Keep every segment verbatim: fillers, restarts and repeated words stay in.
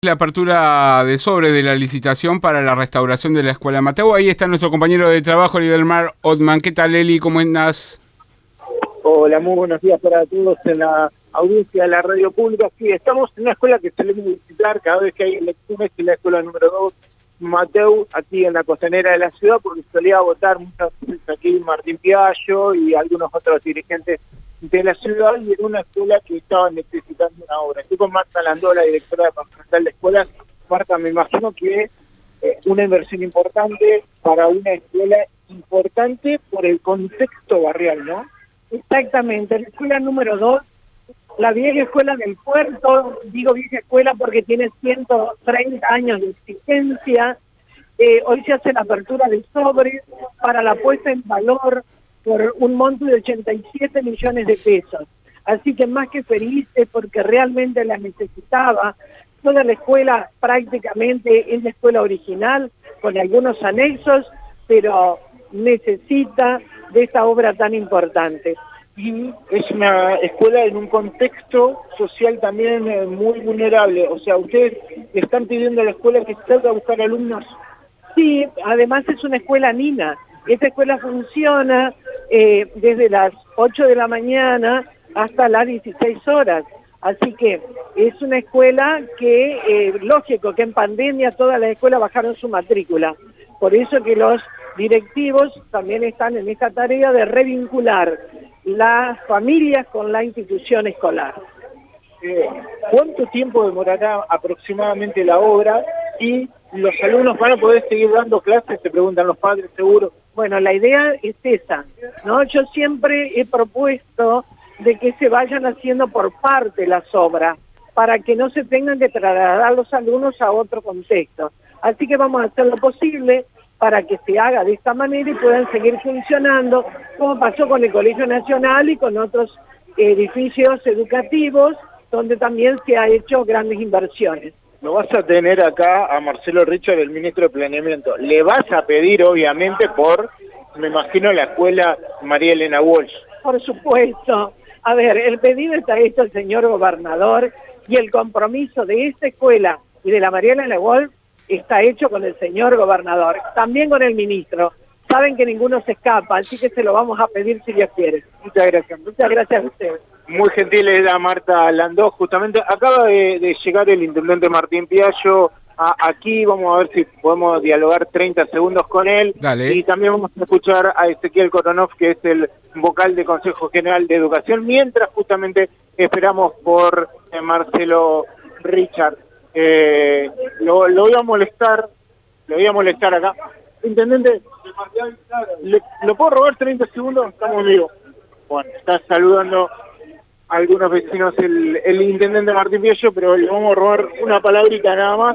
La apertura de sobre de la licitación para la restauración de la Escuela Mateu. Ahí está nuestro compañero de trabajo, Lidelmar Othman. ¿Qué tal, Eli? ¿Cómo andas? Hola, muy buenos días para todos en la audiencia de la radio pública. Sí, estamos en una escuela que solemos visitar cada vez que hay elecciones, que es la escuela número dos, Mateu, aquí en la costanera de la ciudad, porque solía votar muchas veces aquí Martín Piaggio y algunos otros dirigentes de la ciudad, y era una escuela que estaba necesitando una obra. Estoy con Marta Landó, la directora departamental de escuelas. Marta, me imagino que eh, una inversión importante para una escuela importante por el contexto barrial, ¿no? Exactamente, la escuela número dos, la vieja escuela del puerto, digo vieja escuela porque tiene ciento treinta años de existencia. Eh, hoy se hace la apertura de sobre para la puesta en valor por un monto de ochenta y siete millones de pesos. Así que más que felices porque realmente la necesitaba. Toda la escuela prácticamente es la escuela original, con algunos anexos, pero necesita de esta obra tan importante. Y es una escuela en un contexto social también eh, muy vulnerable. O sea, ustedes le están pidiendo a la escuela que salga a buscar alumnos. Sí, además es una escuela nina. Esta escuela funciona eh, desde las ocho de la mañana hasta las dieciséis horas. Así que es una escuela que, eh, lógico, que en pandemia todas las escuelas bajaron su matrícula. Por eso que los directivos también están en esta tarea de revincular las familias con la institución escolar. Eh, ¿Cuánto tiempo demorará aproximadamente la obra y los alumnos van a poder seguir dando clases? Se preguntan los padres, seguro. Bueno, la idea es esa, ¿no? Yo siempre he propuesto de que se vayan haciendo por parte las obras, para que no se tengan que trasladar los alumnos a otro contexto. Así que vamos a hacer lo posible para que se haga de esta manera y puedan seguir funcionando, como pasó con el Colegio Nacional y con otros edificios educativos, donde también se ha hecho grandes inversiones. Lo vas a tener acá a Marcelo Richard, el ministro de Planeamiento. Le vas a pedir, obviamente, por, me imagino, la escuela María Elena Walsh. Por supuesto. A ver, el pedido está hecho al señor gobernador y el compromiso de esta escuela y de la María Elena Walsh está hecho con el señor gobernador, también con el ministro. Saben que ninguno se escapa, así que se lo vamos a pedir si Dios quiere. Muchas gracias. Muchas gracias a ustedes. Muy gentil era Marta Landó. Justamente acaba de, de llegar el intendente Martín Piaggio a, aquí. Vamos a ver si podemos dialogar treinta segundos con él. Dale. Y también vamos a escuchar a Ezequiel Koronov, que es el vocal del Consejo General de Educación, mientras justamente esperamos por eh, Marcelo Richard. Eh, lo, lo voy a molestar, lo voy a molestar acá. Intendente, ¿le, ¿lo puedo robar treinta segundos? Estamos vivos. Bueno, está saludando a algunos vecinos el, el intendente Martín Piaggio, pero le vamos a robar una palabrita nada más.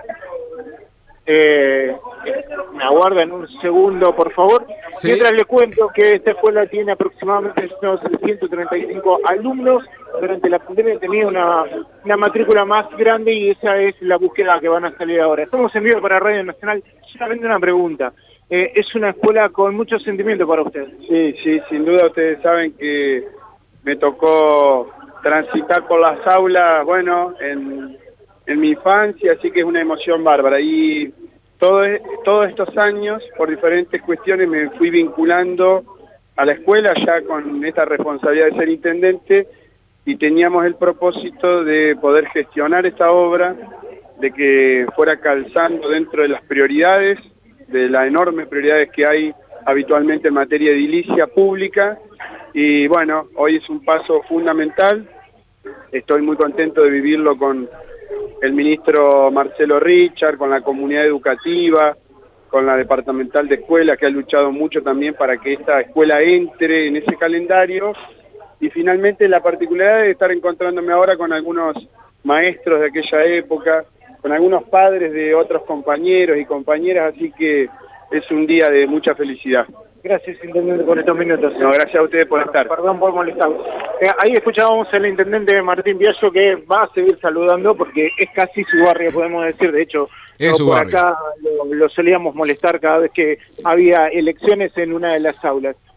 Eh, me aguardan un segundo, por favor. Sí. Mientras le cuento que esta escuela tiene aproximadamente unos ciento treinta y cinco alumnos. Durante la pandemia tenía una, una matrícula más grande y esa es la búsqueda que van a salir ahora. Estamos en vivo para Radio Nacional. Solamente una pregunta. Eh, es una escuela con mucho sentimiento para usted. Sí, sí, sin duda ustedes saben que me tocó transitar por las aulas, bueno, en, en mi infancia, así que es una emoción bárbara. Y todo, todos estos años, por diferentes cuestiones, me fui vinculando a la escuela ya con esta responsabilidad de ser intendente, y teníamos el propósito de poder gestionar esta obra, de que fuera calzando dentro de las prioridades, de las enormes prioridades que hay habitualmente en materia de edilicia pública. Y bueno, hoy es un paso fundamental. Estoy muy contento de vivirlo con el ministro Marcelo Richard, con la comunidad educativa, con la departamental de escuelas, que ha luchado mucho también para que esta escuela entre en ese calendario. Y finalmente la particularidad de estar encontrándome ahora con algunos maestros de aquella época, con algunos padres de otros compañeros y compañeras, así que es un día de mucha felicidad. Gracias, intendente, por estos minutos. No, gracias a ustedes por estar. Perdón por molestar. Eh, ahí escuchábamos al intendente Martín Piaggio, que va a seguir saludando porque es casi su barrio, podemos decir. De hecho, es su por barrio. Acá lo, lo solíamos molestar cada vez que había elecciones en una de las aulas.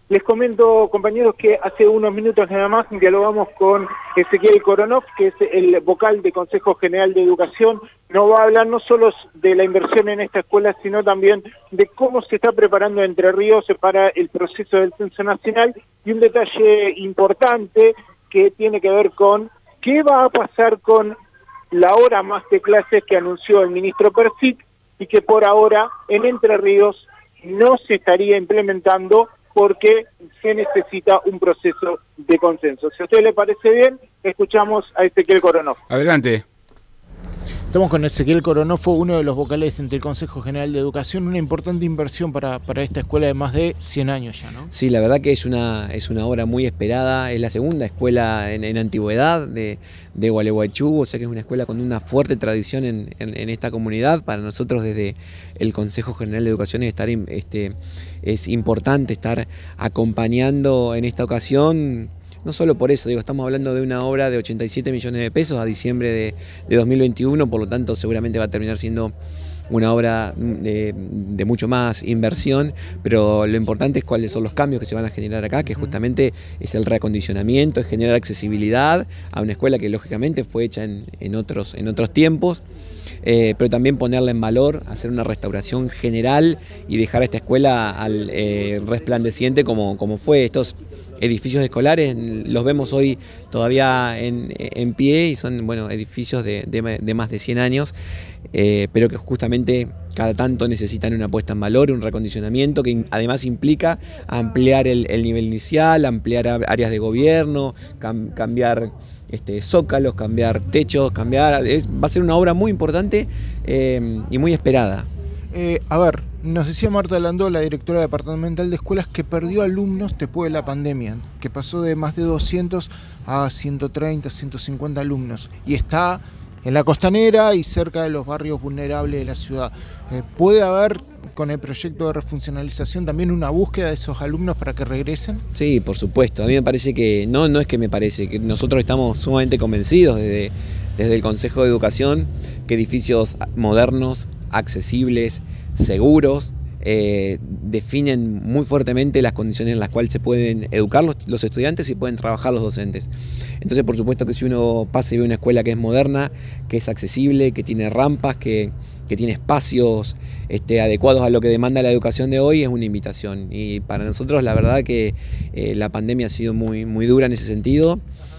Les comento, compañeros, que hace unos minutos nada más dialogamos con Ezequiel Koronov, que es el vocal del Consejo General de Educación. Nos va a hablar no solo de la inversión en esta escuela, sino también de cómo se está preparando Entre Ríos para el proceso del censo nacional, y un detalle importante que tiene que ver con qué va a pasar con la hora más de clases que anunció el ministro Persic y que por ahora en Entre Ríos no se estaría implementando porque se necesita un proceso de consenso. Si a usted le parece bien, escuchamos a Ezequiel Koronov. Adelante. Estamos con Ezequiel Koronov, uno de los vocales ante el Consejo General de Educación, una importante inversión para, para esta escuela de más de cien años ya, ¿no? Sí, la verdad que es una, es una obra muy esperada, es la segunda escuela en, en antigüedad de, de Gualeguaychú, o sea que es una escuela con una fuerte tradición en, en, en esta comunidad. Para nosotros desde el Consejo General de Educación es, estar, este, es importante estar acompañando en esta ocasión. No solo por eso, digo, estamos hablando de una obra de ochenta y siete millones de pesos a diciembre de, de dos mil veintiuno, por lo tanto seguramente va a terminar siendo una obra de, de mucho más inversión, pero lo importante es cuáles son los cambios que se van a generar acá, que justamente es el reacondicionamiento, es generar accesibilidad a una escuela que lógicamente fue hecha en, en, otros, en otros tiempos, eh, pero también ponerla en valor, hacer una restauración general y dejar a esta escuela al, eh, resplandeciente como, como fue. Estos edificios escolares los vemos hoy todavía en, en pie y son, bueno, edificios de, de, de más de cien años, eh, pero que justamente cada tanto necesitan una puesta en valor, un reacondicionamiento que además implica ampliar el, el nivel inicial, ampliar áreas de gobierno, cam, cambiar este, zócalos, cambiar techos, cambiar, es, va a ser una obra muy importante eh, y muy esperada. Eh, a ver, nos decía Marta Landó, la directora departamental de escuelas, que perdió alumnos después de la pandemia, que pasó de más de doscientos a ciento treinta, ciento cincuenta alumnos, y está en la costanera y cerca de los barrios vulnerables de la ciudad. Eh, ¿Puede haber, con el proyecto de refuncionalización, también una búsqueda de esos alumnos para que regresen? Sí, por supuesto. A mí me parece que, no, no es que me parece, que nosotros estamos sumamente convencidos desde, desde el Consejo de Educación que edificios modernos, accesibles, seguros, eh, definen muy fuertemente las condiciones en las cuales se pueden educar los, los estudiantes y pueden trabajar los docentes. Entonces, por supuesto que si uno pasa y ve una escuela que es moderna, que es accesible, que tiene rampas, que, que tiene espacios este, adecuados a lo que demanda la educación de hoy, es una invitación. Y para nosotros la verdad que eh, la pandemia ha sido muy, muy dura en ese sentido.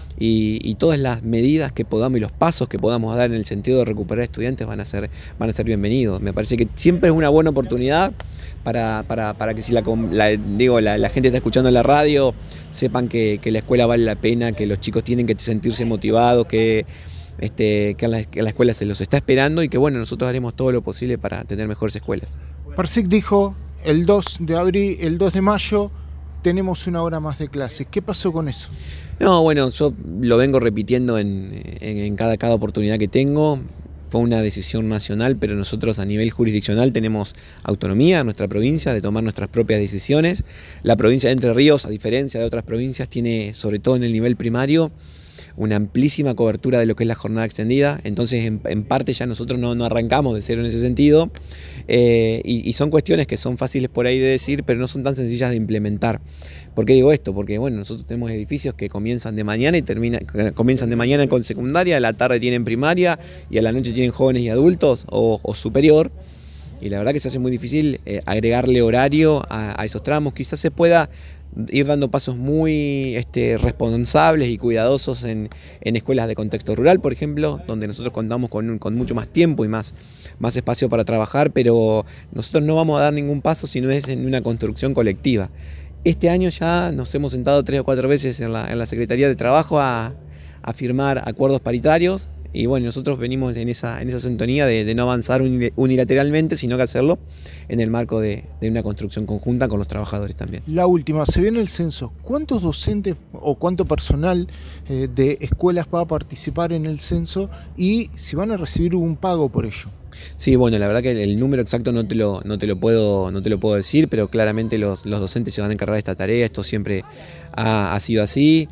Y, y todas las medidas que podamos y los pasos que podamos dar en el sentido de recuperar estudiantes van a ser, van a ser bienvenidos. Me parece que siempre es una buena oportunidad para, para, para que si la, la, digo, la, la gente está escuchando la radio, sepan que, que la escuela vale la pena, que los chicos tienen que sentirse motivados, que, este, que, a la, que a la escuela se los está esperando y que bueno, nosotros haremos todo lo posible para tener mejores escuelas. Persic dijo el dos de abril, el dos de mayo tenemos una hora más de clases. ¿Qué pasó con eso? No, bueno, yo lo vengo repitiendo en, en, en cada, cada oportunidad que tengo. Fue una decisión nacional, pero nosotros a nivel jurisdiccional tenemos autonomía en nuestra provincia de tomar nuestras propias decisiones. La provincia de Entre Ríos, a diferencia de otras provincias, tiene, sobre todo en el nivel primario, una amplísima cobertura de lo que es la jornada extendida. Entonces, en, en parte ya nosotros no, no arrancamos de cero en ese sentido. Eh, y, y son cuestiones que son fáciles por ahí de decir, pero no son tan sencillas de implementar. ¿Por qué digo esto? Porque bueno, nosotros tenemos edificios que comienzan de mañana y terminan, comienzan de mañana con secundaria, a la tarde tienen primaria y a la noche tienen jóvenes y adultos o, o superior. Y la verdad que se hace muy difícil eh, agregarle horario a, a esos tramos. Quizás se pueda ir dando pasos muy este, responsables y cuidadosos en, en escuelas de contexto rural, por ejemplo, donde nosotros contamos con, con mucho más tiempo y más, más espacio para trabajar, pero nosotros no vamos a dar ningún paso si no es en una construcción colectiva. Este año ya nos hemos sentado tres o cuatro veces en la, en la Secretaría de Trabajo a, a firmar acuerdos paritarios y bueno, nosotros venimos en esa, en esa sintonía de, de no avanzar unilateralmente, sino que hacerlo en el marco de, de una construcción conjunta con los trabajadores también. La última, se viene el censo. ¿Cuántos docentes o cuánto personal eh, de escuelas va a participar en el censo y si van a recibir un pago por ello? Sí, bueno, la verdad que el número exacto no te lo, no te lo, puedo, no te lo puedo decir, pero claramente los, los docentes se van a encargar de esta tarea, esto siempre ha, ha sido así.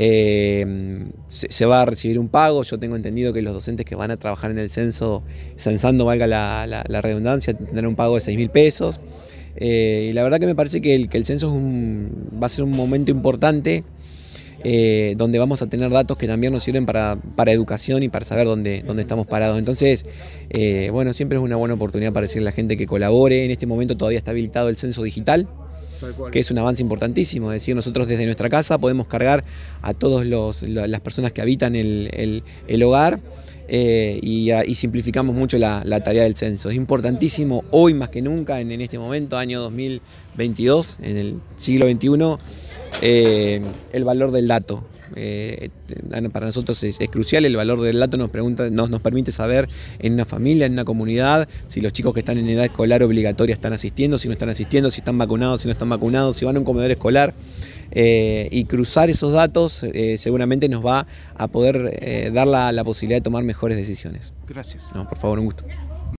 Eh, se, se va a recibir un pago, yo tengo entendido que los docentes que van a trabajar en el censo, censando, valga la, la, la redundancia, tendrán un pago de seis mil pesos. Eh, y la verdad que me parece que el, que el censo es un, va a ser un momento importante eh, donde vamos a tener datos que también nos sirven para, para educación y para saber dónde, dónde estamos parados. Entonces, eh, bueno, siempre es una buena oportunidad para decirle a la gente que colabore. En este momento todavía está habilitado el censo digital, que es un avance importantísimo. Es decir, nosotros desde nuestra casa podemos cargar a todas las personas que habitan el, el, el hogar eh, y, y simplificamos mucho la, la tarea del censo. Es importantísimo hoy más que nunca, en, en este momento, año dos mil veintidós, en el siglo veintiuno, eh, el valor del dato. Eh, para nosotros es, es crucial. El valor del dato nos, pregunta, nos, nos permite saber en una familia, en una comunidad, si los chicos que están en edad escolar obligatoria están asistiendo, si no están asistiendo, si están vacunados, si no están vacunados, si van a un comedor escolar. Eh, y cruzar esos datos eh, seguramente nos va a poder eh, dar la, la posibilidad de tomar mejores decisiones. Gracias. No, por favor, un gusto.